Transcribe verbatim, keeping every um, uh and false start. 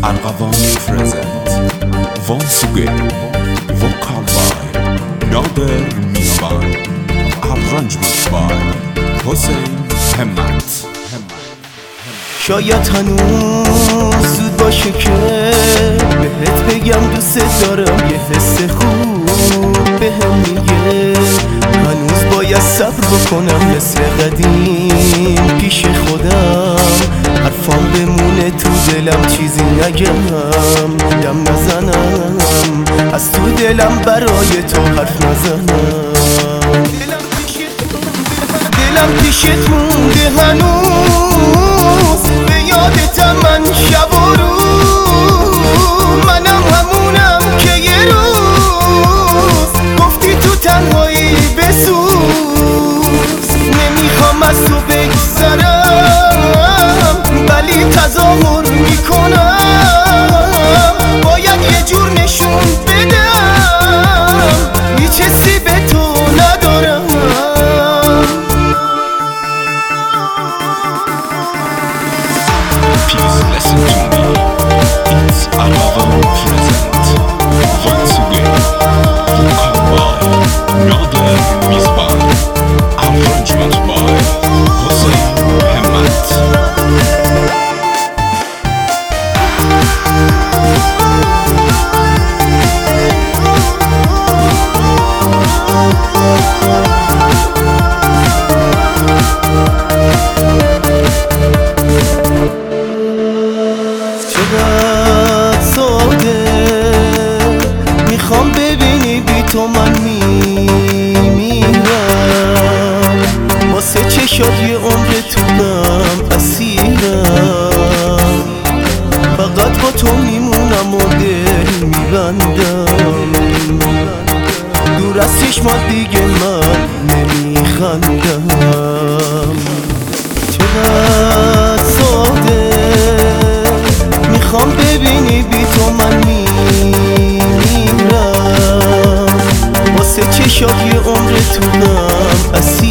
Argavani present once again. Vocal by Nader Mizban. Arrangement by حسین همت. شاید هنوز زود باشه که بهت بگم دوست دارم، یه حس خوب بهم میگه هنوز باید صبر بکنم مثل قدیم پیش خودم، حرفام بمونه تو دلم چیزی نگم، دم نزنم از تو دلم برای تو حرف نزنم. دلم پیشت مونده هنوز، به یادتم من شب و روز، منم همونم که یه روز گفتی تو تنهایی بسوز. نمیخوام از تو بگذرم ولی تظاهر میکنم، باید یه جور نشون بدم هیچ حسی به تو ندارم. Please listen to me. It's Argavani present once again. Vocal by Nader Mizban. Arrangement by حسین همت. چقدر ساده میخوام ببینی بی تو من میمیرم، واسه چشات یه عمر طولم اسیرم، فقط با تو میمونم و دل میبندم، دور از چشمات دیگه من نمیخندم. چقدر ساده میخوام ببینی بی تو من میمیرم، واسه چشات یه عمر طولم اسیرم،